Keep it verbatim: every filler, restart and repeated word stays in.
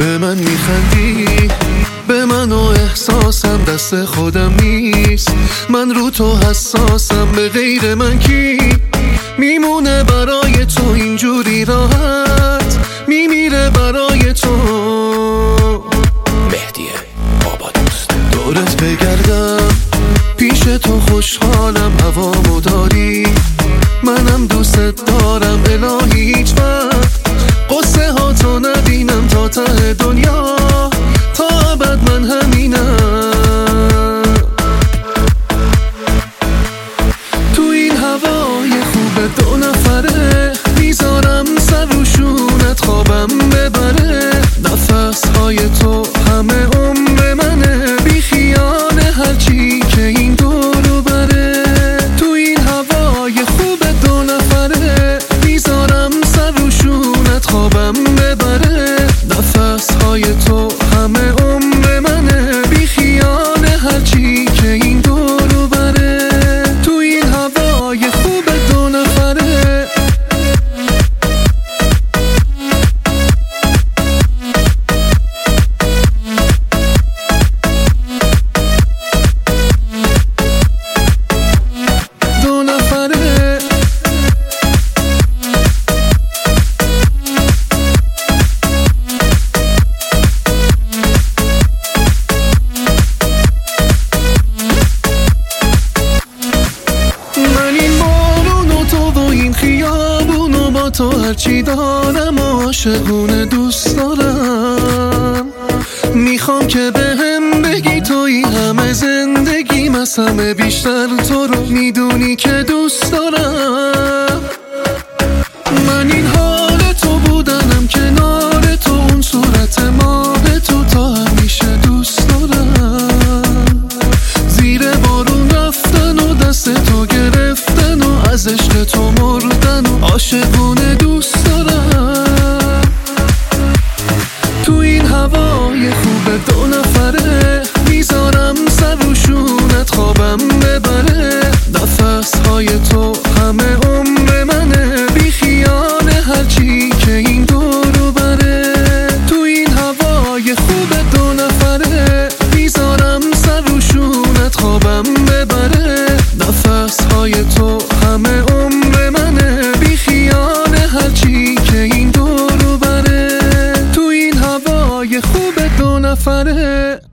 به من میخندی، به من و احساسم دست خودم نیست. من رو تو حساسم، به غیر من کی میمونه برای تو اینجوری راحت، میمیره برای تو. مهدیه بابا دوست دورت بگردم پیش تو خوشحالم، هوامو داری منم دوست دارم. الهی هیچ وقت قصه ها تو نبینم، تا ته دنیا تا ابد من همینم. تو این هوای خوب دو نفره میذارم سر و شونت خوابم ببره. نفس های تو همه عمر منه، بی خیال هرچی که این دورو بره. تو این هوای خوب دو نفره میذارم سر و شونت خوابم ببره. نفس های تو همه عمر منه، بی خیال هرچی که این دورو بره. تو این هوای خوب دو نفره دو نفره من این بارون و تو و این خیابون و با تو هرچی دارم و عاشقونه دوست دارم. میخوام که به هم بگی توی همه زندگیم، از همه بیشتر تو رو میدونی که دوست دارم. من این حال تو بودنم کنار تو، اون صورت ماه تو تا همیشه دوست دارم. زیر بارون رفتن و دست تو گرفتن و از عشق تو مردن و عاشقونه دوست دارم. تو این هوای خوب دو نفره میذارم سر و شونت خوابم ببره. نفس های تو همه عمر منه، بی خیال هرچی که این دورو بره. تو این هوای خوب دو نفره میذارم سر و شونت خوابم ببره. نفس های تو همه عمر منه، بی خیال هرچی که این دورو بره. تو این هوای خوب دو نفره